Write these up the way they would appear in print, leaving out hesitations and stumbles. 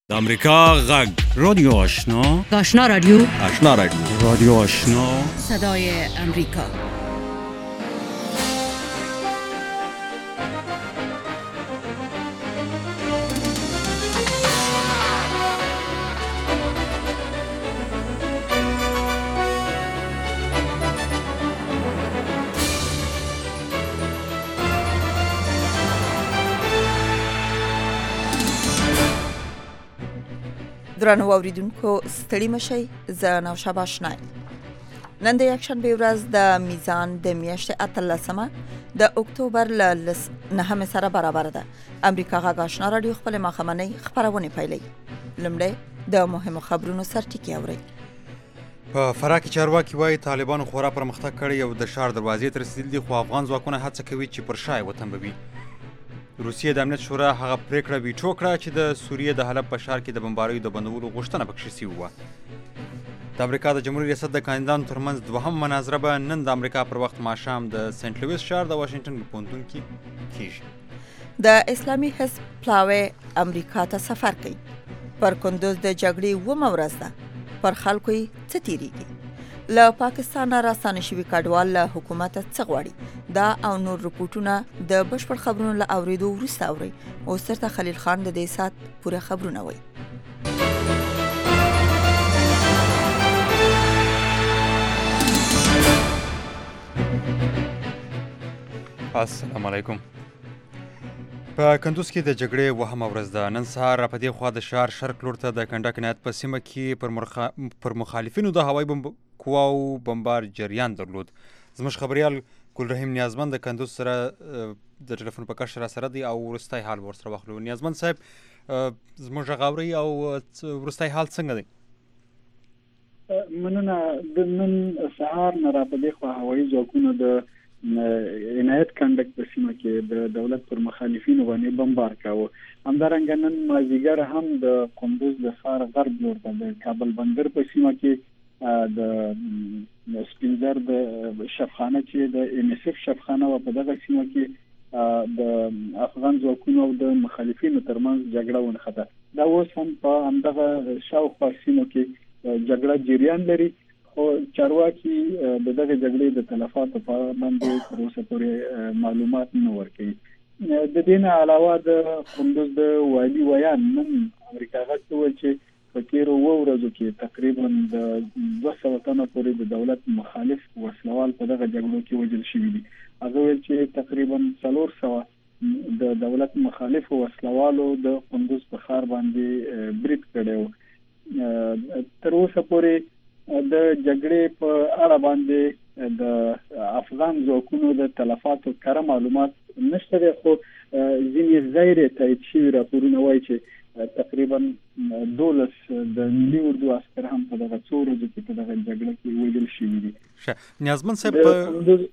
د امریکا غږ رادیو آشنا آشنا رادیو رادیو آشنا صدای امریکا. درنو اوریدونکو ستړي مشئ، زه نوشابه آشنا یم. نن د یکشنبې ورځ د میزان د میاشتې 18 د اکتوبر له 9 سره برابر ده. امریکا غږ آشنا رادیو خپل ماښامنۍ خپرونې پیلوي. لومړی د مهمو خبرونو سرټکي اورئ. په فراه کې چارواکي وایي طالبانو خورا پرمختګ کړی او د ښار دروازې ته رسېدلي دي، خو افغان ځواکونه هڅه کوي چې پر شا یې وتمبوي. روسیې د امنیت شورا هغه پریکړه ویټو کړه چې د سوریې د حلب په ښار کې د بمباریو د بندولو غوښتنه پکښې شوې وه. د امریکا د جمهوري ریاست د کاندیدانو ترمنځ دوهم مناظره به نن د امریکا پر وخت ماښام د سنټ لویس ښار د واشنګټن په پوهنتون کې کیږي. د اسلامي حزب پلاوی امریکا ته سفر کوي. پر کندوز د جګړې 9 ورځ ده. پر خلکو یې څه تیریږي؟ له پاکستان راستانه شوي کډوال له حکومته څه غواړي؟ دا او نور رپورټونه د بشپړ خبرونو له اوریدو وروسته اورئ. اوس درته خلیل خان د دې ساعت پوره خبرونه وایي. السلام علیکم. په کندوز کې د جګړې 9مه ورځ ده. نن سهار په دې خوا د ښار شرق لور ته د کنډک عنایت په سیمه کې پر مخالفینو د هوایي قواو بمبار جریان درلود. زموږ خبریال ګلرحیم نیازمند د کندوز سره د ټلیفون په کش را سره دی او وروستی حال به ورسره واخلو. نیازمند صاحب، زموږ غږ اورئ او وروستی حال څنګه دی؟ مننه. د نن سهار نه را په دې خوا هوایي ځواکونو د عنایت کنډک په سیمه کې د دولت پر مخالفینو باندې بمبار کاوه. همدارنګه نن مازدیګر هم د کندوز د ښار غرب لور ته د کابل بندر په سیمه کې د سپینزر د شفخانه چې د ام اس اف شفخانه و په دغه سیمه کې د افغان ځواکونو او د مخالفینو ترمنځ جګړه ونښته. دا اوس هم په همدغه شاوخوا سیمو کې جګړه جریان لري، خو چارواکي د دغه جګړې د تلفاتو په باندې تر اوسه پورې معلومات نه ورکوي. د دې نه علاوه د کندوز د والي ویان نن امریکا غږ ته وویل چې په تیرو 2 ورځو کې تقریبا د 200 تنه پورې د دولت مخالف وسلوال په دغه جګړو کې وژل شوي دي. هغه ویل چې تقریبا 400 د دولت مخالف وسلوالو د کندوز په ښار باندې برید کړی و. تر اوسه پورې د جګړې په اړه باندې د افغان ځواکونو د تلفاتو کره معلومات نشته دي، خو ځینې غیر تایید شوي راپورونه وایي چې تقریبا 12 د ملي اردو عسکر هم په دغه 2 ورځو کې په دغه جګړه کې وژل شوي دي. نیازمند صاحب،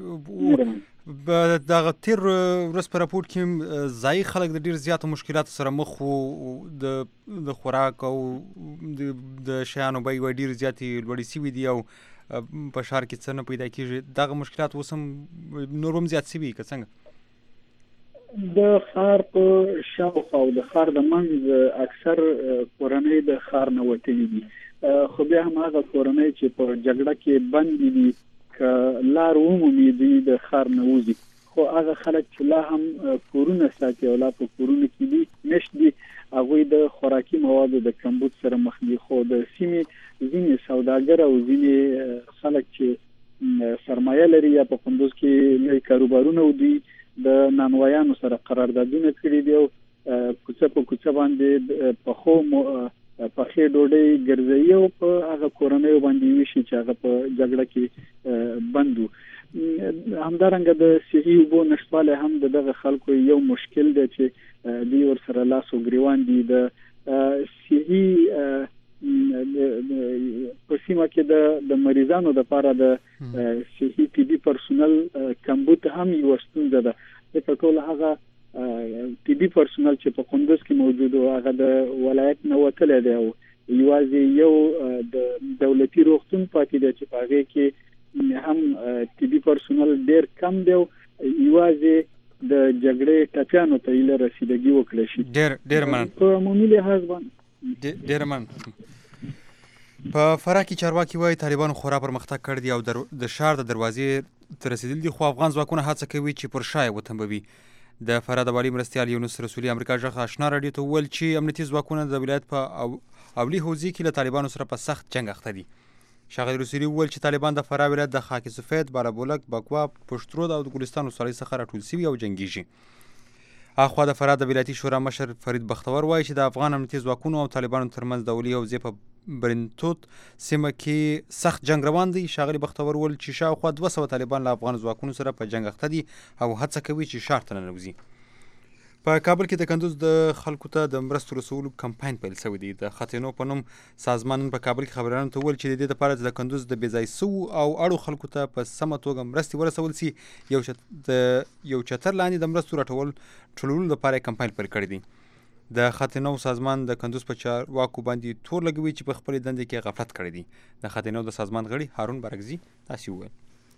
دغه تیر ورځ په راپور کې ځایي خلک د ډیر زیاتو مشکلاتو سره مخ وو. د خوراک او د شیانو بیې ډیر زیاتې لوړې شوي دي او په ښار کې څه نه پیدا کېږي. دغه مشکلات اوس هم نور هم زیات شوي که څنګه؟ د ښار په شاوخوا او د ښار د منځ اکثر کورنۍ د ښار نه وتلي دي، خو بیا هم هغه کورنۍ چې په جګړه کې بندي دي که لار ومومي دوی د ښار نه وځي، خو هغه خلک چې لا هم کورونه ساتي او لا په کورونو کې دي نشت دي، هغوی د خوراکي موادو د کمبود سره مخ دي. خو د سیمې ځینې سوداګر او ځینې خلک چې سرمایه لري یا په کندوز کې لوی کاروبارونه ودي د نانوایانو سره قراردادونه کړي دي او کوڅه په کوڅه باندې پخې ډوډۍ ګرځوي او په هغه کورنیو باندې ویشي چې هغه په جګړه کې بند وو. همدارنګه د صحي اوبو نشتوالی هم دغه خلکو یو مشکل دی چې دوی ورسره لاس و ګریوان دي. د صحي په سیمه کې د مریضانو لپاره د صحي طبي پرسونل کمبود هم یو ستونزه ده، ځکه ټول هغه طبي پرسونل چې په کندوز کې موجود و هغه د ولایت نه وتلی دی او یوازې یو د دولتي روغتون پاتې دی چې په هغې کې هم طبي پرسونل ډیر کم دی او یوازې د جګړې ټپیانو ته ایله رسیدګي وکړي شي. ډیر مننه. په عمومي لحاظ باندې ډېر مننه. په فراه کې چارواکي وایي طالبانو خورا پرمختګ کړی دی او د ښار د دروازې ته رسېدلي دي، خو افغان ځواکونه هڅه کوي چې پر شا یې وتمبوي. د فراه د والي مرستیال یونس رسولي امریکا غږ آشنا راډیو ته وویل چې امنیتي ځواکونه د ولایت په اولي حوزې کې له طالبانو سره په سخت جنګ اخته دي. ښاغلي رسولي وویل چې طالبان د فراه ولایت د خاک سفید، بالابولک، بکوا، پشترود او د ګلستان ولسوالۍ څخه راټول سوي او جنګیږي. اخوا د فراه د ولایتي شورا مشر فرید بختور وایي چې د افغان امنیتي ځواکونو او طالبانو ترمنځ د اولي حوزې په برنتوت سیمه کې سخت جنګ روان دی. ښاغلي بختور وویل چې شاوخوا 200 طالبان له افغان ځواکونو سره په جنګ اخته دي او هڅه کوي چې ښار ته ننوځي. په کابل کې د کندوز د خلکو ته د مرستو رسولو کمپاین پیل شوی دی. د خطینو په نوم سازمان په کابل کې خبريالانو ته وویل چې د دې لپاره د کندوز د بې ځای سوو او اړو خلکو ته په سمه توګه مرستې ورسول سي. یو چتر لاندې د مرستو ټولولو لپاره کمپاین پیل کړی دی. د خطینو سازمان د کندوز په چارواکو باندې تور لګوي چې په خپلې دندې کې غفلت کړی دی. د خطینو د سازمان غړي هارون برګزي داسې وویل: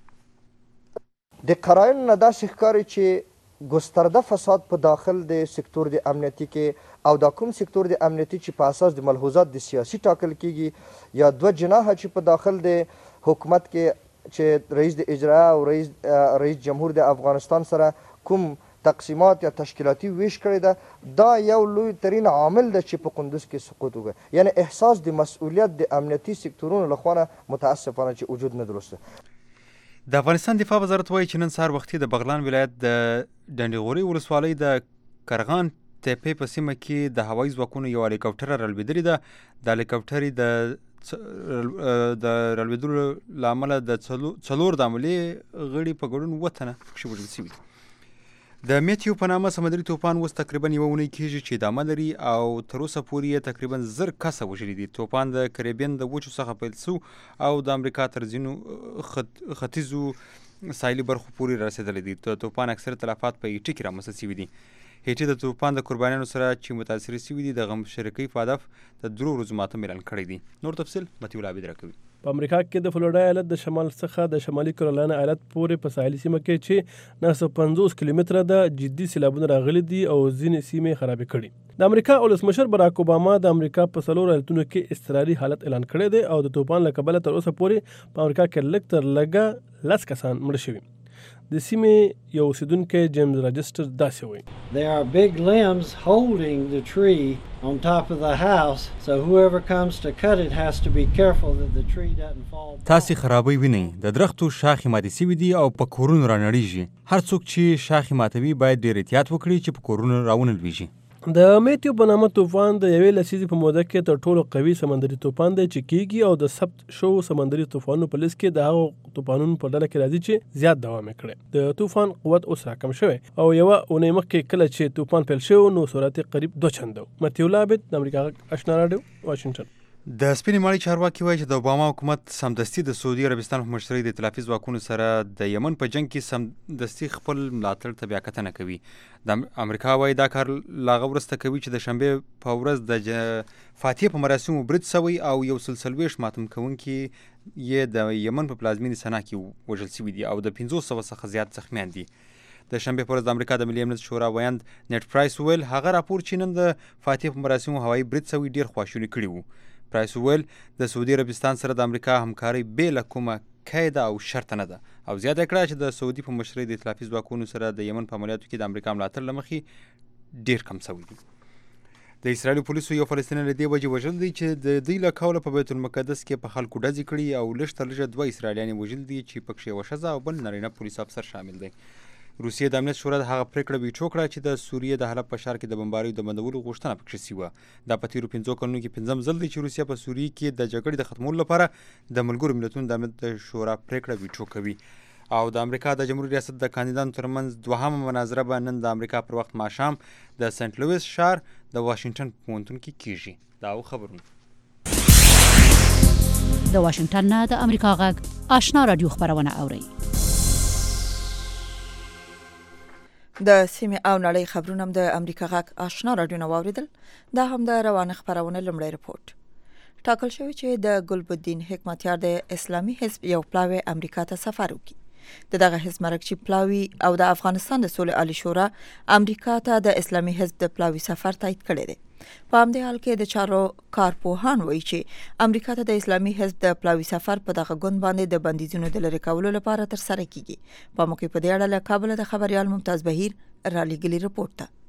د قرائنو نه داسې ښکاري چې گسترده فساد په داخل د سکتور د امنیتي کې او دا کوم سکتور د امنیتي چې په اساس د ملحوظات د سیاسي ټاکل کیږي یا دوه جناحه چې په داخل د حکومت کې چې رئیس د اجرا او رئیس جمهور د افغانستان سره کوم تقسیمات یا تشکیلاتی ویش کړی ده، دا یو لوی ترین عامل ده چې په کندوز کې سقوط وکړي. یعنی احساس د مسؤلیت د امنیتي سکتورونو لخوا متاسفانه چې وجود نه درسته. د افغانستان دفاع وزارت وایي چې نن سهار وختي د بغلان ولایت د ډنډغوري ولسوالۍ د کرغان تپې په سیمه کې د هوایي ځواکونو یو هلیکاپټر رالوېدلې ده. د هلیکاپټر د رالوېدلو له امله د څلور د عملې غړي په ګډون 7 تنه پکښې وژل شوي دي. د میتیو په نامه سمندري طوفان اوس تقریبا یوه اونۍ کېږي چې ادامه لري او تر اوسه پورې یې تقریبا 1000 کسه وژلي دي. طوفان د کریبین د وچو څخه پیل شو او د امریکا تر ځینو ختیځو ساحلي برخو پورې رسېدلی دی. د طوفان اکثر تلفات په هیټي کې رامنځته شوي دي. هیټي د طوفان د قربانیانو سره چې متاثرې شوي دي د غم شریکۍ په هدف د 3 ورځو ماتم اعلان کړی دی. نور تفصیل متي الله عابد راکوي. په امریکا کې د فلوریډا ایالت د شمال څخه د شمالي کرولانا ایالت پورې په ساحلي سیمه کې چې 950 کیلومتره د جدي سیلابونه راغلي دي او ځینې سیمې خرابې کړي. د امریکا ولسمشر براک اوباما د امریکا په 4 ایالتونو کې اضطراري حالت اعلان کړی دی او د طوفان له کبله تر اوسه پورې په امریکا کې لږ تر لږه 10 کسان مړه شوي. د سیمې یو اوسیدونکی جیمز راجسټر داسې وایي: There are big limbs holding the tree on top of the house, so whoever comes to cut it has to be careful that the tree doesn't fall. تاسې خرابوي وینئ، د درختو شاخې ماتې سوي دي او په کورونو رانړېږي. هر څوک چې شاخې ماتوي باید ډېر احتیاط وکړي چې په کورونو راونه لویږي. د میتیو په نامه طوفان د یوې لسیزې په موده کې تر ټولو قوي سمندري طوفان دی چې کیږي او د ثبت شو سمندري طوفانونو په لیست کې د هغو طوفانونو په ډله کې راځي چې زیات دوام یې کړی. د طوفان قوت اوس راکم شوی او یوه اونۍ مخکې کله چې طوفان پیل شو نو سرعت یې قریب 2 چنده و. متي الله عابد د امریکا آشنا راډیو واشنګټن. د سپینې ماڼۍ چارواکي وایي چې د اوباما حکومت سمدستي د سعودي عربستان په مشرۍ د ائتلافي ځواکونو سره د یمن په جنګ کې سمدستي خپل ملاتړ ته بیاکتنه کوي. د امریکا وایي دا کار له هغه وروسته کوي چې د شنبې په ورځ د فاتحې په مراسمو برید شوی او 140 ماتم کوونکي یې د یمن په پلازمینې سنا کې وژل شوي دي او د 500 څخه زیات زخمیان دي. د شنبې په ورځ د امریکا د ملي امنیت شورا ویاند نیټ پرایس ویل هغه راپور چې نن د فاتحې په مراسمو هوایي برید شوی ډېر خواشینی کړي وو. پرایس ویل د سعودي عربستان سره د امریکا همکاري بې له کومه قیده او شرط نه ده او زیاته کړه چې د سعودي په مشرۍ د ائتلافي ځواکونو سره د یمن په عملیاتو کې د امریکا ملاتړ له مخې ډېر کم شوی دی. د اسرائیلو پولیسو یو فلسطینی له دې وجې وژل دی چې د دوی له قوله په بیت المقدس کې په خلکو ډزې کړي او لږ تر لږه 2 اسرائیلیان یې وژل دي چې پکښې یوه ښځه او بل نارینه پولیس افسر شامل دی. روسیې د امنیت شورا د هغه پریکړه ویټو کړه چې د سوریې د حلب په ښار کې د بمباریو د بندولو غوښتنه پکښې شوې. دا په تېرو 5 کلونو کې 5م ځل دی چې روسیه په سوریې کې د جګړې د ختمولو لپاره د ملګرو ملتونو د امنیت شورا پریکړه ویټو کوي. او د امریکا د جمهوریت ریاست د کاندیدانو ترمنځ 2مه مناظره به نن د امریکا پر وخت ماښام د سنت لویس ښار د واشنګټن پوهنتون کې کیږي. دا خبرونه د واشنګټن نه د امریکا غږ آشنا رادیو خبرونه اوري. د سیمې او نړۍ خبرونه هم د امریکا غږ آشنا رادیو نه واوریدل. دا هم د روانه خبرونه لومړی رپورټ. ټاکل شوی چې د ګلبدین حکمتیار د اسلامي حزب یو پلاوی امریکا ته سفر وکړي. دغه حزب مرکزی پلاوی او د افغانستان د سولې عالی شورا امریکا ته د اسلامي حزب د پلاوی سفر تایید کړی دی. په همدې حال کې د چارو کارپوهان وایي چې امریکا ته د اسلامي حزب د پلاوي سفر په دغه ګوند باندې د بندیزونو د لرې کولو لپاره ترسره کیږي. په موقع په دې اړه له کابل د خبريال ممتاز بهیر را لېږلي رپورټ ته.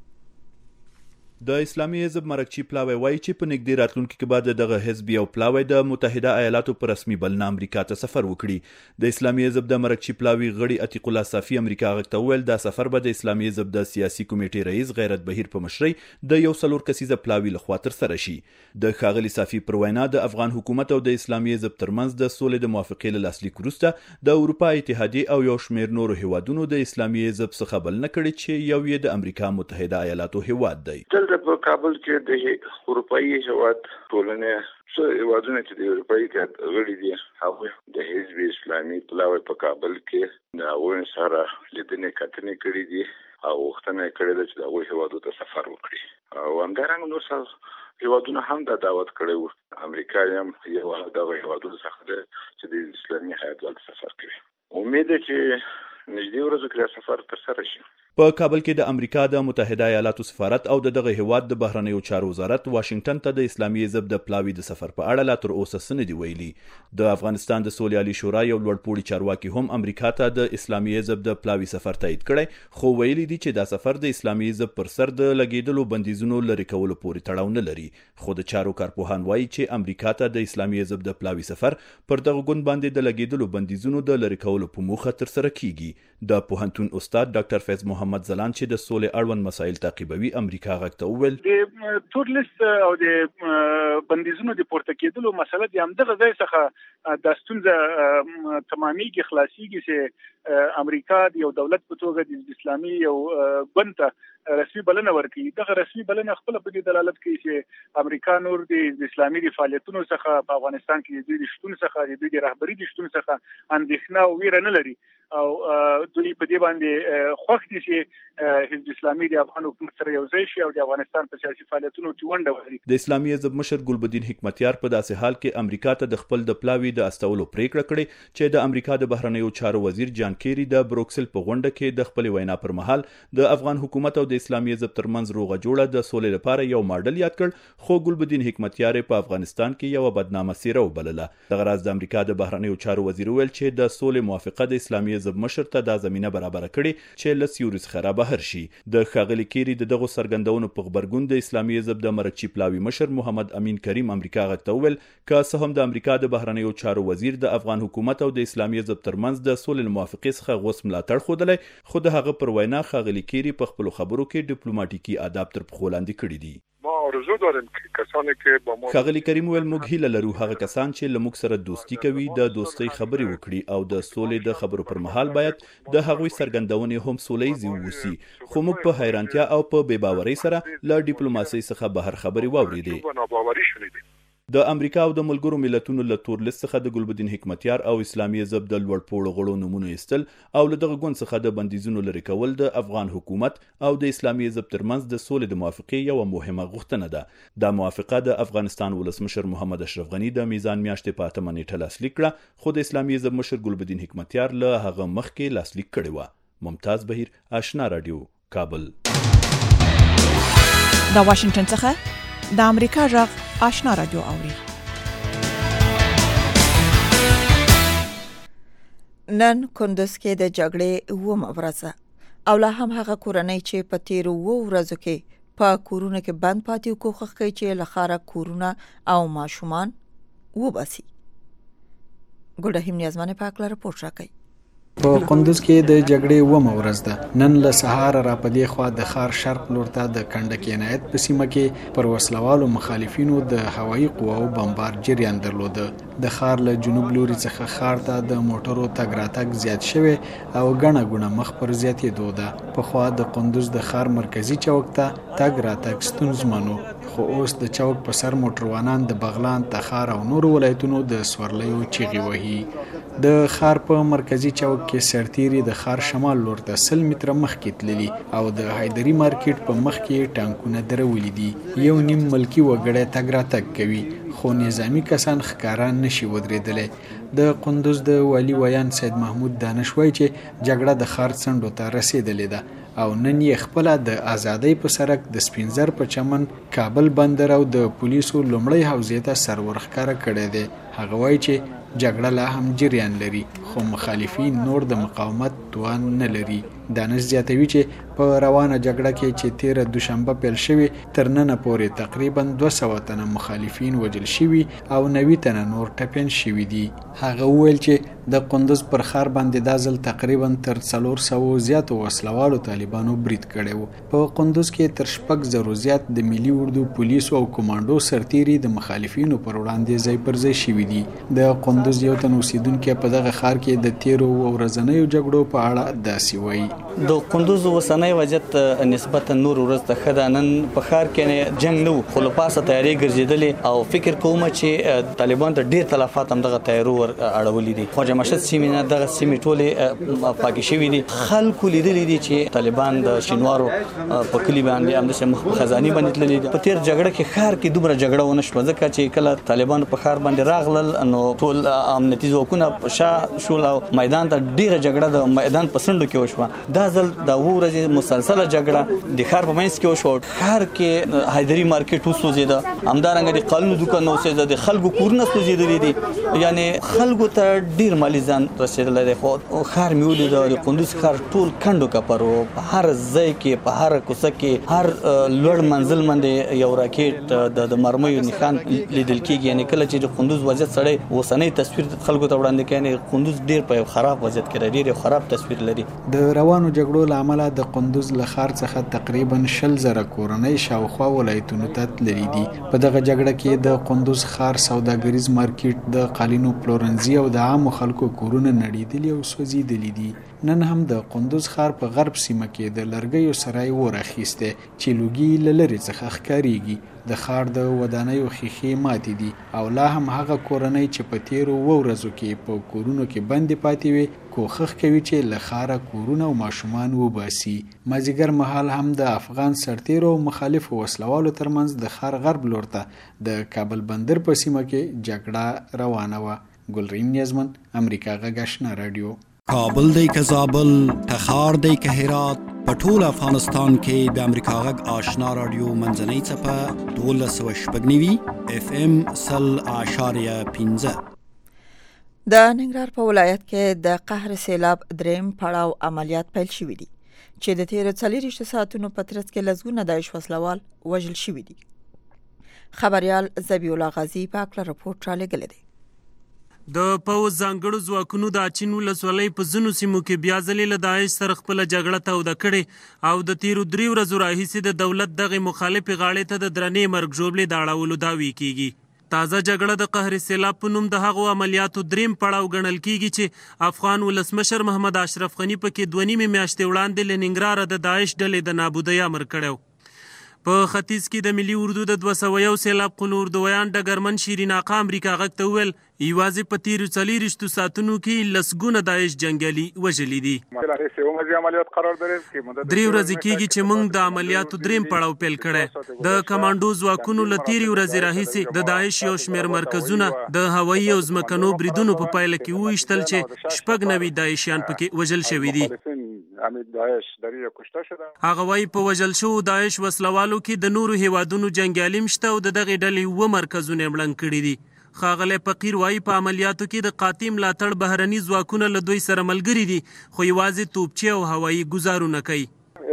د اسلامي حزب مرکچی پلاوی وایي چې په نږدې راتلونکي کې بعد دغه حزب یو پلاوی د متحده ایالاتو په رسمي بلنه امریکا ته سفر وکړي. د اسلامي حزب د مرکچی پلاوی غړي عتیق الله صافی امریکا غږ ته وویل دا سفر به د اسلامي حزب د سیاسي کمیټې رئیس غیرت بهیر په مشرۍ د یو څلور کسیزه پلاوی لخوا ترسره شي. د ښاغلي صافی پر وینا د افغان حکومت او د اسلامي حزب ترمنځ د سولې د موافقې له لاسلیک وروسته د اروپا اتحادیې او یو شمېر نورو هیوادونو د اسلامي حزب څخه بلنه کړې چې یو یې د امریکا متحده ایالاتو هیواد دی. کابل کې د اروپאי هیواد ټولنې څو هیوادونه چې د اروپאי اتحاد غړي دي هغه د حزب اسلامي پلاوی په کابل کې د هغوی سره لیدنې کتنې کړې دي او غوښتنه یې کړې ده چې د هغوی هیوادو ته سفر وکړي او همدارنګه نور هیوادونه هم دا دعوت کړی و. امریکا هم یو دغه هیوادونو څخه ده چې د اسلامي هیات ولته سفر کوي. امید ده چې نږدې ورځو کې سفر ترسره شي. په کابل کې د امریکا د متحده ایالاتو سفارت او دغه هیواد د بهرنیو چارو وزارت واشنگټن ته د اسلامي حزب د پلاوی د سفر په اړه لا تر اوسه څه نه دي ویلي. د افغانستان د سولې عالی شورا یو لوړپوړي چارواکي هم امریکا ته د اسلامي حزب د پلاوی سفر تایید کړی خو ویلي دي چې دا سفر د اسلامي حزب پر سر د لګیدلو بندیزونو لرې کولو پورې تړاو نه لري. خو د چارو کارپوهان وایي چې امریکا ته د اسلامي حزب د پلاوی سفر پر دغه ګوند باندې د لګیدلو بندیزونو د لرې کولو په موخه ترسره کیږي. د پوهنتون استاد ډاکټر فیض محمد زلان چې د سولې اړوند مسایل تعقیبوي امریکا غږ ته وویل د تورلیست او د بندیزونو د پورته کېدلو مسله د همدغه ځای څخه د ستونزه تمامېږي خلاصېږي چې امریکا د یو دولت په توګه د اسلامي یو ګوند ته رسمي بلنه ورکړي. دغه رسمي بلنه خپل په دې دلالت کوي چې امریکا نور د اسلامي د فعالیتونو څخه په افغانستان کې د شتون څخه د رهبري د شتون څخه اندېښنه او ویره نه لري او دوی په دې باندې خوښ دي چې حزب اسلامي د افغان حکومت سره یو ځای شي او د افغانستان په سیاسي فعالیتونو کې ونډه ولري. د اسلامي حزب مشر ګلبدین حکمتیار په داسې حال کې امریکا ته د خپل د پلاوی د استولو پریکړه کړې چې د امریکا د بهرنیو چارو وزیر جان کیری د بروکسل په غونډه کې د خپل وینا پر مهال د افغان حکومت او د اسلامي حزب ترمنځ روغه جوړه د سولې لپاره یو ماډل یاد کړ خو ګلبدین حکمتیار په افغانستان کې یو بدنامه څیره وبلله. دغه راز د امریکا د بهرنیو چارو وزیر ویل چې د سولې موافقه د اسلامي حزب مشر ته زمينه برابر کړي چې له سیوري څخه را بهر شي. د ښاغلي کیری دغه سرګندونو په خبرګون د اسلامي حزب د مرکچی پلاوی مشر محمد امین کریم امریکا غږ ته وویل که څه هم د امریکا د بهرنیو چارو وزیر د افغان حکومت او د اسلامي حزب ترمنځ د سولې موافقې څخه غوس ملاتړ خوده خو د هغه پر وینا ښاغلي کیری په خپل خبرو کې ډیپلوماټیکي آداب تر پخو لاندې کړي دي. آرزو داریم که کسانی که با ما ښاغلي کریم ویل موږ هیله لرو هغه کسان چې له موږ سره دوستی کوي د دوستۍ خبرې وکړي او د سولې د خبرو پر مهال باید د هغوی سرګندونې هم سولهییزې ووسي خو موږ په حیرانتیا او په بې باورۍ سره له ډیپلوماسۍ څخه بهر خبرې واورېدې. د امریکا او د ملګرو ملتونو له تورلیست څخه د ګلبدین حکمتیار او اسلامي حزب د لوړپوړو غړو نومونه ایستل او له دغه ګوند څخه د بندیزونو لرې کول د افغان حکومت او د اسلامي حزب ترمنځ د سولې د موافقې یوه مهمه غوښتنه ده. دا موافقه د افغانستان ولسمشر محمد اشرف غني د میزان میاشتې په 8 نیټه لاسلیک کړه خو د اسلامي حزب مشر ګلبدین حکمتیار له هغه مخکې لاسلیک کړې وه. ممتاز بهیر، آشنا رادیو، کابل. د واشنگټن څخه د امریکا غږ آشنا رادیو اوري. نن کندوز کې د جګړې 9 ورځ او لا هم هغه کورنۍ چې په تیرو 2 ورځو کې په کورونه کې بند پاتې کوخه کوي چې لخاره کورونه او ماشومان وباسي. ګډه نیازمنه پاکله رپورټ راکړي. په کندوز کې د جګړې 9 ورځ ده. نن له سهار را پدې خوا د خار شرق لور ته د کنډک عنایت په سیمه کې پر وسلوالو مخالفینو د هوایي قواو بمبار جریان درلوده. د خار له جنوب لوري څخه خار ته د موټرو تګ راتګ زیات شوی او ګڼه ګونه مخ پر زیاتېدو ده. په خوا د کندوز د خار مرکزی چوک ته تګ راتګ ستونزمنو خو اوس د چوک په سر موټروانان د بغلان، تخار او نورو ولایتونو د سورلیو چیغې وهي. د خار په مرکزی چوک کې سرتیری د خار شمال لور ته 100 متره مخکې تللی او د حیدری مارکیټ په مخ کې ټانکونه درولې دي. یو نیم ملکی وګړی تګ راتګ کوي خو نظامی کسان ښکارا نشي ودرېدلی. د کندوز د والی ویان سید محمود دانش وایي چې جګړه د خار څنډو ته رسیدلې ده او نن یې خپل د ازادۍ په سرک د سپینزر په چمن کابل بندر او د پولیسو لومړی حوزې ته سرورخکاره کړی دی. هغه وایي چې جګړه لا هم جریان لري خو مخالفین نور د مقاومت توان نه لري. دانش زیاتوي چې په روانه جګړه کې چې 13 دوشنبه پیل شوې تر نن پورې تقریبا 200 تنه مخالفین وژل شوي او 90 تنه نور ټپیان شوي دي. هغه وویل چې د قندوز پر ښار باندې دا ځل تقریبا تر 400 زیاتو وسلوالو طالبانو برید کړی و. په قندوز کې تر 6,000 زیات د ملي اردو پولیسو او کمانډو سرتیري د مخالفینو پر وړاندې ځای پر ځای شوي دي. د قندوز یو تن اوسیدونکي په دغه ښار کې د 13 ورځنیو جګړو په اړه داسې وایي. د قندوز وسنۍ وضعیت نسبتا نور ورځ ته ښه ده. نن په ښار کې جنگ نه و خو له پاسه تیاری ګرځېدلې او فکر کوم چې طالبان ته ډېر تلفات هم دغه تیارو ور اړولي دي. خواجه مشهد سیمې نه دغه سیمې ټولې پاکې شوي دي. خلکو لیدلي دي چې طالبان د شینوارو په کلي باندې همداسې مخ په خزاني باندې تللي دي. په تېر جګړه کې ښار کې دومره جګړه ونه شوه ځکه چې کله طالبان په ښار باندې راغلل نو ټول امنیتي ځواکونه شا شول او میدان ته ډېره جګړه د میدان په څنډو کې وشوه. دا ځل د ورځې مسلسله جګړه د ښار په منځ کې وشوه. ښار کې حیدري مارکیټ وسوځېده، همدارنګه د قالینو دوکانونه وسوځېده، د خلکو کورونه سوځېدلي دي. یعنې خلکو ته ډېر مالي زیان رسېدلی دی. خو ښار مې ولید د قندوز ښار ټول کنډو کپر و. په هر ځای کې په هر کوڅه کې هر لوړ منزل باندې یو راکېټ د مرمیو نښان لیدل کېږي. یعنې کله چې د قندوز وضعیت سړی اوسنی تصویر خلکو ته وړاندې کوي یعنې قندوز ډېر په یو خراب وضعیت کې دی، ډېر خراب تصویر لري. د روانو جګړو له امله د قندوز له ښار څخه تقریبا 20,000 کورنۍ شاوخوا ولایتونو ته تللي دي. په دغه جګړه کې د قندوز ښار سوداګریز مارکیټ، د قالینو پلورنځي او د عامو خلکو کورونه نړېدلي او سوځېدلي دي. نن هم د قندوز ښار په غرب سیمه کې د لرګیو سرای اور اخیستی چې لوګي له لرې څخه ښکاریږي. د ښار د ودانیو ښیښې ماتې دي او لا هم هغه کورنۍ چې په تیرو ورځو کې په کورونو کې بندې پاتې وي کوښښ کوي چې له ښاره کورونه او ماشومان وباسي. مازیګر مهال هم د افغان سرتیرو او مخالفو وسلوالو ترمنځ د ښار غرب لور ته د کابل بندر په سیمه کې جګړه روانه وه. ګلرین نیازمن، امریکا غږ آشنا رادیو. کابل دی که زابل، تخار دی که هرات، په ټول افغانستان کې د امریکا غږ آشنا رادیو منځنۍ څپه 1290 FM 0.15. د ننګرهار په ولایت کې د قهر سیلاب دریم پړاو عملیات پیل شوي دي چې د تیرو 24 ساعتونو په ترڅ کې لسګونه داعش وسلوال وژل شوي دي. خبريال ذبیح الله غازی په اړه راپور رالیږلی دی. د پوځ ځانګړو ځواکونو د اچین ولسوالۍ په ځینو سیمو کې بیا ځلې له داعش سره خپله جګړه توده کړې او د تیرو 3 ورځو راهیسې د دولت دغې مخالفې غاړې ته د درنې مرګ ژوبلې د اړولو دعوې کیږي. تازه جګړه د قهر سیلاب په نوم د هغو عملیاتو دریم پړاو ګڼل کیږي چې افغان ولسمشر محمد اشرف غني پکې 2.5 میاشتې وړاندې له ننګرهاره د داعش ډلې د نابودۍ امر کړی. په ختیځ کې د ملي اردو د 201 سیلاب قونو اردویان ډګرمن شیرین آقا امریکا غږ ته وویل یوازې په تیرو 24 ساعتونو کې لسګونه داعش جنګیالي وژلي دي. 3 ورځې کېږي چې موږ د عملیاتو دریم پړاو پیل کړی. د کمانډو ځواکونو له تیرې ورځې راهیسې د داعش یو شمېر مرکزونه د هوایي او ځمکنو بریدونو په پایله کې وویشتل چې 96 داعشیان پکې وژل شوي دي. هغه وایي په وژل شوو داعش وسلوالو کې د نورو هیوادونو جنګیالي مشته او د دغې ډلې 2 مرکزونه یې مړنګ کړي دي. ښاغلی فقیر وایي په عملیاتو کې د قاطع ملاتړ بهرني ځواکونه له دوی سره ملګري دي خو یوازې توپچې او هوایي ګزارونه کوي.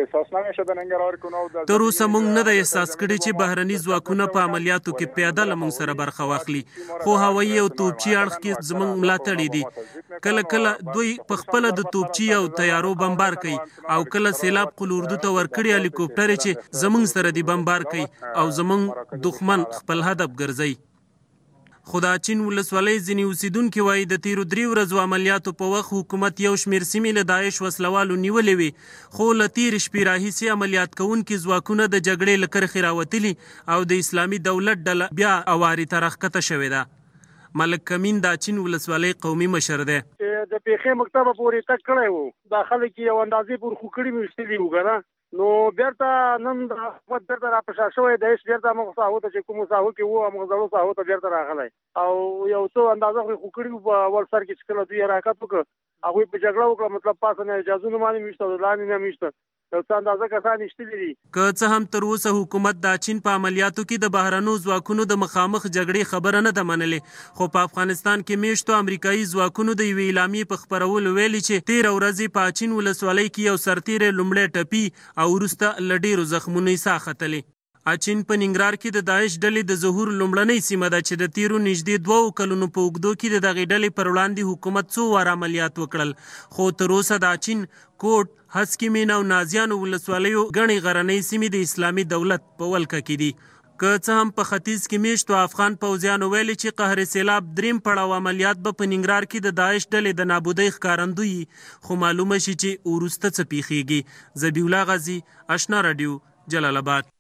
تر اوسه موږ نه دی احساس کړی چې بهرني ځواکونه په عملیاتو کې پیاده له موږ سره برخه واخلي خو هوایي او توپچي اړخ کې زموږ ملاتړي دي. کله کله دوی په خپله د توپچي او تیارو بمبار کوي او کله سیلاب قل اردو ته ورکړي هلیکوپټرې چې زموږ سره دي بمبار کوي او زموږ دښمن خپل هدف ګرځي. خو د اچین ولسوالۍ ځینې اوسیدونکي وایي د تیرو 3 ورځو عملیاتو په وخت حکومت یو شمېر سیمې له داعش وسلوالو نیولې وي خو له تیرې شپې راهیسې عملیات کوونکي ځواکونه د جګړې له کرښې راوتلي او د اسلامي دولت ډله بیا اوارې ته راښکته شوې ده. ملک کمین د اچین ولسوالۍ قومي مشر دی. د پیښې مکتبه پورې تک کړی و دا خلک یو اندازې پورې خو کړي مې ویشتلي وو که نه نو بیرته نن د حکومت بیرته راپشا شوی داعش بیرته همغه ساحو ته چې کومو ساحو کې وو همغه زړو ساحو ته بیرته راغلی او یو څو اندازه خو کړي وو په اول سر کې چې کله دوی حرکت وکړه هغوی په جګړه وکړه مطلب پاسه نه اجازونه باندې مې ویشته لاندې نه مې ویشته یو څه اندازه کسان ایستلي دي. که څه هم تر اوسه حکومت د چین په عملیاتو کې د بهرنیو ځواکونو د مخامخ جګړې خبره نه ده منلې، خو په افغانستان کې میشتو امریکایي ځواکونو د یوې اعلامیې په خپرولو ویلي چې 13 ورځې په اچین ولسوالۍ کې یو سرتیری لومړی ټپي او وروسته له ډېرو زخمونو یې ساه ختلې. اچین په ننګرهار کې د داعش ډلې د ظهور لومړنۍ سیمه ده چې د تیرو نږدې 2 کلونو په اوږدو کې د دغې ډلې پر وړاندې حکومت څو واره عملیات وکړل، خو تر اوسه د اچین، کوټ، هسکي مین او نازیانو ولسوالیو ګڼې غرنۍ سیمې د اسلامي دولت په ولکه کې دي. که څه هم په ختیځ کې میشتو افغان پوځیانو ویلي چې قهر سیلاب دریم پړاو عملیات به په ننګرهار کې د داعش ډلې د نابودۍ ښکارندوی، خو معلومه شي چې وروسته څه پیښیږي. ذبیح الله غازي، آشنا راډیو، جلال آباد.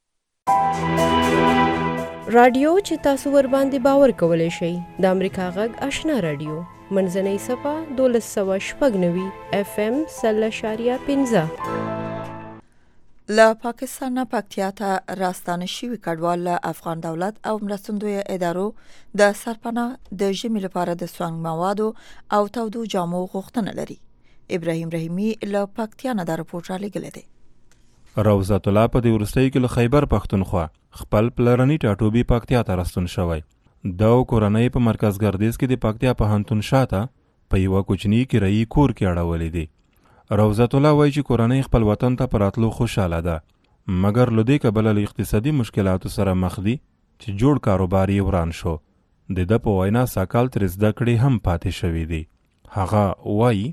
رادیو چې تاسو ور باندې باور کولای شئ د امریکا غږ آشنا رادیو منځنۍ صفه 1296 FM 0.15 له پاکستان نه پکتیا ته راستانه شوي کډوال له افغان دولت او مرستندویه ادارو د سرپناه د ژمي لپاره د سونګ موادو او تودو جامو غوښتنه لري. ابراهیم رحیمی له پکتیا نه دا رپورټ رالیږلی دی. روضت الله په دې وروستیو کې له خیبر پښتونخوا خپل پلرني ټاټوبي پکتیا ته راستون شوی. د کورنۍ په مرکز ګردیز کې د پکتیا پوهنتون شاته په یوه کوچني کرایي کور کې اړولې دي. روضت الله وایي چې کورنۍ خپل وطن ته په راتلو خوشحاله ده، مګر له دې کبله له اقتصادي مشکلاتو سره مخ دي چې جوړ کاروبار یې وران شو. د ده په وینا ساکال تر زده کړې هم پاتې شوي دي. هغه وایي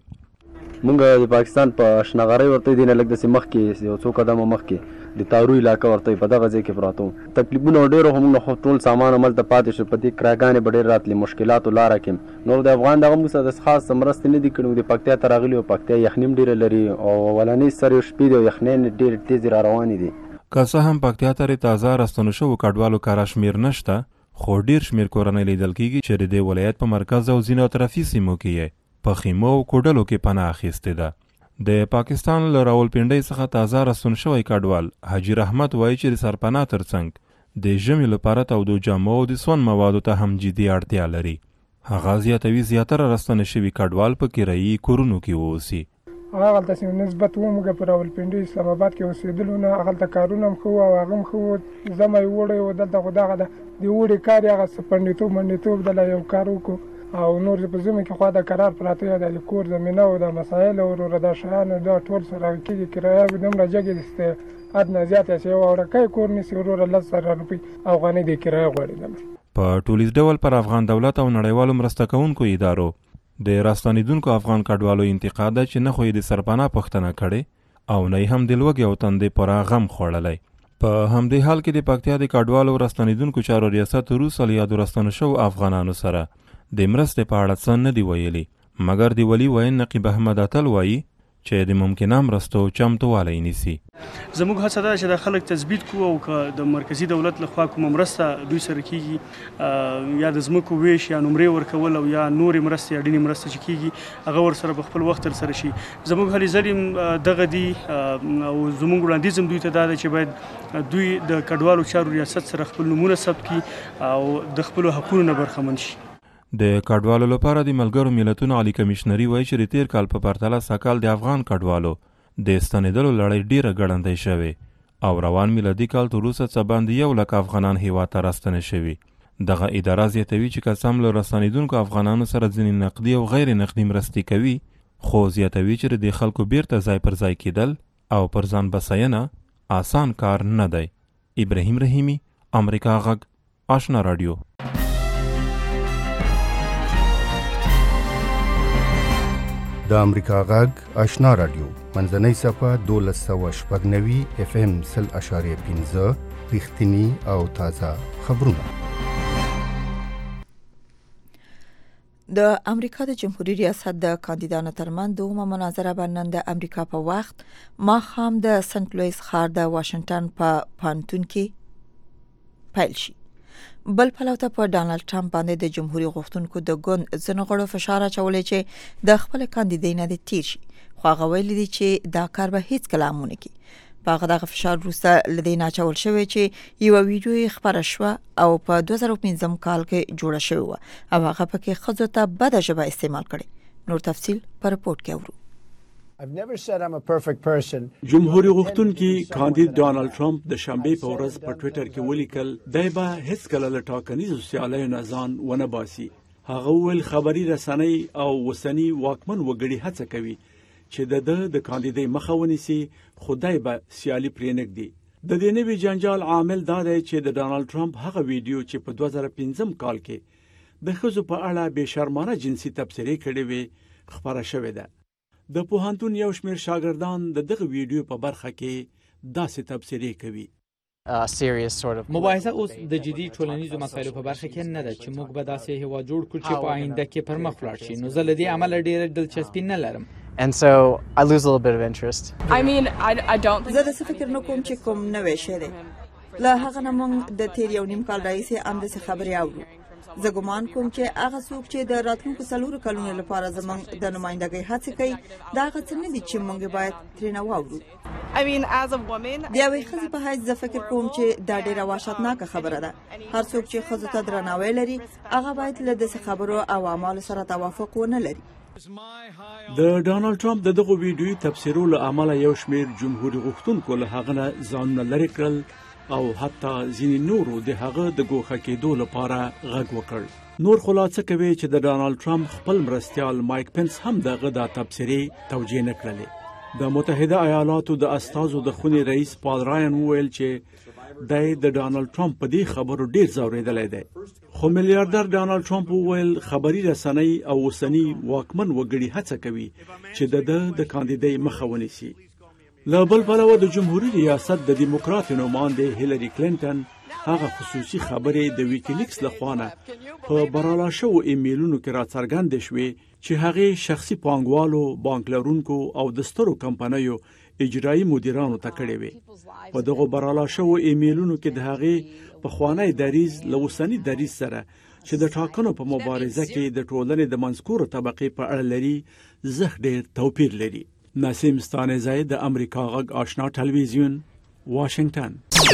مونږ د پاکستان په شنغرۍ ورته دی نه لږ داسې مخکې یو څو قدمه مخکې د تارو علاقه ورته په دغه ځای کې پراته وو. تکلیفونه ډېر خو موږ خو ټول سامان هملته پاتې شو، په دې کراګانې به ډېر راتلې، مشکلاتو لاره کې نور د افغان دغه موږ سره خاص مرستې نه دي کړې. د پکتیا ته راغلي او پکتیا یخني هم ډېره لري او اولنۍ سر یو شپې دی او یخنۍ ډېرې تیزې را روانې دي. که څه هم پکتیا ته تازه راستنو شوو کډوالو کاره شمېر نشته، خو ډېر شمېر کورنۍ لیدل کېږي چې د دې ولایت په مرکز او ځینو اطرافي سیمو کې یې په خیمو او کوډلو کې پناه اخیستې ده. د پاکستان له راولپنډۍ څخه تازه راستون شوی کډوال حاجي رحمت وایي چې د سرپناه ترڅنګ د ژمي لپاره تودو جامو او د سون موادو ته هم جدي اړتیا لري. هغه زیاتوي زیاتره راستنه شوي کډوال په کرایي کورونو کې واوسي. هغلته چې نسبت وموږ په راولپنډۍ اسلام آباد کې اوسېدلو نه هغلته کارونه هم ښه وو او هغه هم ښه وو. زمه یې وړی وو، دلته خو دغه د وړي کار یې هغه پنډېتوب منډېتوب دله یو کار وکړو او نور په ژمي کې خوا د قرار پراته یا د کور زمینه او د مسایل وروره دا شیان دا ټول سره کېږي. کرایه دومره جګې دسته حد نه زیاته چې یو وړکی کور نیسي وروره 10,000 روپۍ افغانۍ د کرایه غواړي. په ټولیز ډول پر افغان دولت او نړیوالو مرسته کوونکو ادارو د راستنېدونکو افغان کډوالو انتقاد ده چې نه خو یې د سرپناه پوښتنه کړې او نه یې هم د لوږې او تندې پوره غم خوړلی. په همدې حال کې د پکتیا د کډوالو راستنېدونکو چارو ریاست وروسته له یادو راستنو شوو افغانانو سره د مرستې په اړه څه نه دی ویلي، مګر د ولي ویین نقیب احمد اتل وایي چې د ممکنه مرستو چمتوالی نیسي. زموږ هڅه ده چې د خلک تثبیت کوو او که د مرکزي دولت لخوا کومه مرسته دوی سره کیږي یا د ځمکو ویش یا نمرې ورکول او یا نورې مرستې یا ډینې مرسته چې کیږي هغه ورسره په خپل وخت ترسره شي. زموږ هلې ځلې دغه دي او زموږ وړاندیز هم دوی ته دا ده چې باید دوی د کډوالو چارو ریاست سره خپل نومونه ثبت کړي او د خپلو حقونو نه برخمن شي. د کډوالو لپاره د ملګرو ملتونو عالی کمیشنري وایي چې د تیر کال په پرتله سږکال د افغان کډوالو د ستنېدلو لړۍ ډیره ګړندۍ شوې او روان میلادي کال تر اوسه څه باندې 100,000 افغانان هیواد ته راستنه شوي. دغه اداره زیاتوي چې که سم له راستنېدونکو افغانانو سره ځینې نقدي او غیر نقدي مرستې کوي، خو زیاتوي چې د خلکو بیرته ځای پر ځای کېدل او پر ځان بسینه آسان کار نه دی. ابراهیم رحیمی، امریکا غږ، آشنا راډیو. د امریکا غږ آشنا راډیو منځنۍ صفه 1296 FM 0.15 رښتینی او تازه خبرونه. د امریکا د جمهوریت ریاست د کاندیدانو ترمنځ دومره مناظره به نن د امریکا په وخت ماښام د سنت لویس ښار د واشنگټن په پانتون کې پیل شي. بل پلو ته په ډانلډ ټرمپ باندې د جمهوریت غوښتونکو د ګوند ځینو غړو فشار اچولی چې د خپل کاندیدۍ نه د تیر شي، خو هغه ویلي دي چې دا کار به هیڅ کله هم ونه کړي. په هغه دغه فشار وروسته له دې نه اچول شوی چې یوه ویډیو یې خپره شوه او په 2015 کال کې جوړه شوې وه او هغه پکې ښځو ته بده ژبه استعمال کړې. نور تفصیل په رپورټ کې اورو. جمهوریت غوښتونکي کاندید ډانلډ ټرمپ د شنبې په ورځ په ټوئیټر کې ولیکل دی به هیڅکله له ټاکنیزو سیالیو نه ځان ونه باسي. هغه وویل خبري رسنۍ او اوسني واکمن وګړي هڅه کوي چې د کاندیدۍ مخه ونیسي، خو دی به سیالي پرې نږدي. د دې نوي جنجال عامل دا دی چې د ډانلډ ټرمپ هغه ویډیو چې په 2015 کال کې د ښځو په اړه بې شرمانه جنسي تبصرې کړې وې خپره شوې ده. د پوهنتون یو شمېر شاګردان د دغه ویډیو په برخه کې داسې تبصرې کوي. مباحثه اوس د جدي ټولنیزو مسایلو په برخه کې نه ده چې موږ به داسې هیواد جوړ کړو چې په آینده کې پر مخ ولاړ شي. نو زه له دې عمله ډېره دلچسپي نه لرم. And so I lose a little bit of interest. I don't زه د څه فکر نه کوم چې کوم نوې شی دی. له هغه نه موږ د تیر یو نیم کال راهیسې همداسې خبرې اورو. زه ګمان کوم چې هغه څوک چې د راتلونکو 4 کلونو لپاره زموږ د نمائندګۍ هڅې کوي دا هغه څه نه دي چې موږ باید ترېنه واورو. د یوې ښځې په حیث زه فکر کوم چې دا ډېره وحشتناکه خبره ده. هر څوک چې ښځو ته درناوی لري هغه باید له داسې خبرو او اعمالو سره توافق ونه لري. د ډانلډ ټرمپ دغه ویډیویي تبصرو له امله یو شمېر جمهوري غوښتونکو له هغه نه ځانونه لرې کړل او حتی ځینې نورو د هغه د ګوښه کېدو لپاره غږ وکړ. نور خو لا څه کوي چې د ډانلډ ټرمپ خپل مرستیال مایک پنس هم دغه د تبصرې توجیه نه کړلې. د متحده ایالاتو د استازو د خونې رئیس پال راین وویل چې دی د ډانلډ ټرمپ په دې خبرو ډیر ځورېدلی دی. خو میلیارډر ډانلډ ټرمپ وویل خبري رسنۍ او اوسني واکمن وګړي هڅه کوي چې د کاندیدۍ مخه ونیسي. له بل پلوه د جمهوریت ریاست د دیموکرات نوماندې هیلری کلینټن هغه خصوصي خبرې د ویکیلیکس لخوا نه په براله شوو ایمیلونو کې راڅرګندې شوې چې هغې شخصي پانګوالو، بانک لرونکو او د سترو کمپنیو اجرایي مدیرانو ته کړې وې. په دغو براله شوو ایمیلونو کې د هغې پخوانی دریځ له اوسني دریځ سره چې د ټاکنو په مبارزه کې د ټولنې د منځګورو طبقې په اړه لري زښت ډېر توپیر لري. نسیم ستانزی د امریکا غږ آشنا ټلویزیون، واشنگټن.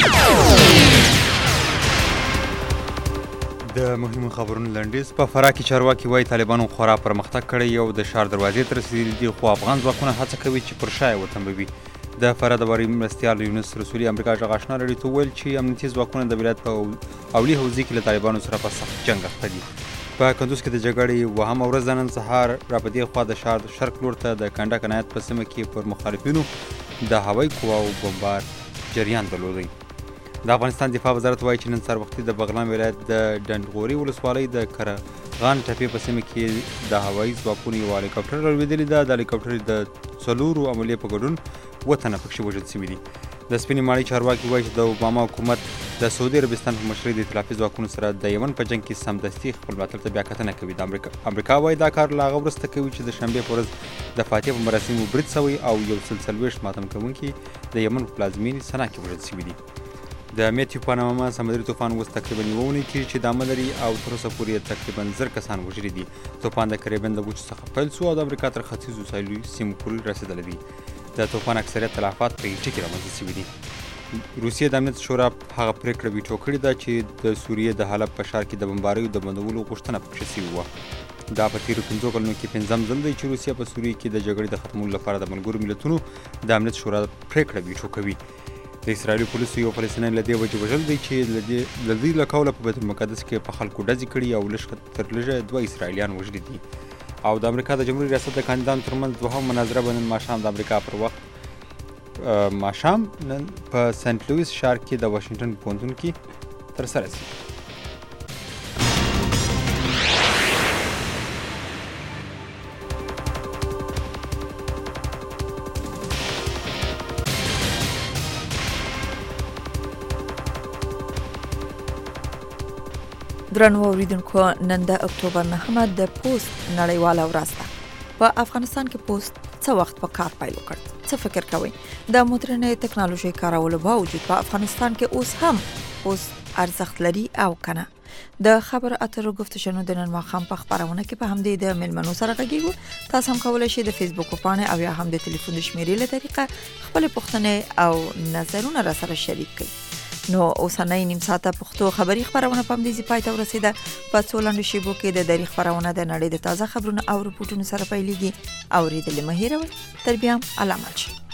د مهمو خبرونو لنډیز. په فراه کې چارواکي وایي طالبانو خورا پرمختګ کړی او د ښار دروازې ته رسېدلي دي، خو افغان ځواکونه هڅه کوي چې پر شا یې وتمبوي. د فراه د واري مرستیال یونس رسولي امریکا غږ آشنا راډیو ته وویل چې امنیتي ځواکونه د ولایت په اولي حوزې کې له طالبانو سره په سخت جنګ اخته دي. په کندوز کې د جګړې وهمه ورځ نن سهار را په دې خوا د ښار شرق لور ته د کنډک عنایت په سیمه کې پر مخالفینو د هوایي قواو بمبار جریان درلودی. د افغانستان دفاع وزارت وایي چې نن سهار وختي د بغلان ولایت د ډنډغوري ولسوالۍ د کرغان ټپې په سیمه کې د هوایي ځواکونو یو هلیکاپټر رالوېدلی ده. د هلیکاپټر د 4 عملیې په ګډون 7 تنه پکښې وژل شوي دي. د سپینې ماڼۍ چارواکي وایي چې د اوباما حکومت د سعودي عربستان په مشرۍ د ائتلافي ځواکونو سره د یمن په جنګ کې سمدستي خپل ملاتړ ته بیاکتنه کوي. د امریکا وایي دا کار له هغه وروسته کوي چې د شنبې په ورځ د فاتح په مراسمو برید شوی او یو 40 ماتم کوونکي د یمن په پلازمینې سنا کې وژل شوي دي. د میتیو پاناما سمندري طوفان اوس تقریبا 1 اونۍ کېږي چې دامه لري او تر اوسه پورې تقریبا 1000 کسان وژلي دي. طوفان د کریبین د وچو څخه پیل شو او د امریکا تر ختیځو ساحلي سیمو پورې رسېدلی دی. د طوفان اکثریت تلفات په هیټي کې رامنځته شوي دي. روسیې د امنیت شورا هغه پریکړه ویټو کړې ده چې د سوریې د حلب په ښار کې د بمباریو د بندولو غوښتنه پکښې شوې وه. دا په تیرو 5 کلونو کې 5م ځل دی چې روسیه په سوریې کې د جګړې د ختمولو لپاره د ملګرو ملتونو د امنیت شورا پریکړه ویټو کوي. د اسرائیلي پولیسو یو فلسطینی له دې وجې وژل دی چې له دې له قوله په بیت المقدس کې په خلکو ډزې کړي او تر لږه 2 اسرائیلیان وژلي دي. او د امریکا د جمهوري ریاست د کاندیدانو ترمنځ دوهم مناظره به نن ماښام د امریکا پر وخت ماښام نن په سنت لویس ښار کې د واشنګټن پوهنتون کې ترسره شي. درنو اوریدونکو، نن د اکتوبر 9 د پوسټ نړیواله ورځ ده. په افغانستان کې پوسټ څه وخت په کار پیل وکړ؟ څه فکر کوئ؟ د مدرنې ټکنالوژۍ کارولو باوجود په افغانستان کې اوس هم پوسټ ارزښت لري او کنه؟ د خبر اترو گفتشنو د نن ماښام په خبرونه کې په همدې د ملمنو سره غږیږو. تاسو هم کولای شئ د فیسبوک پاڼې او یا هم د ټلیفون د شمیرې له طریقه خپل پوښتنې او نظرونه را سره شریک کړئ. نو اوسنۍ نیم ساعته پښتو خبری خبرونه پم دي پای ته ورسیده. په څولندو شیبو کې د دری خبرونه د نړۍ د تازه خبرونو او رپورټونو سره پیلېږي. اوریدل مهیروي تر بیا علامت.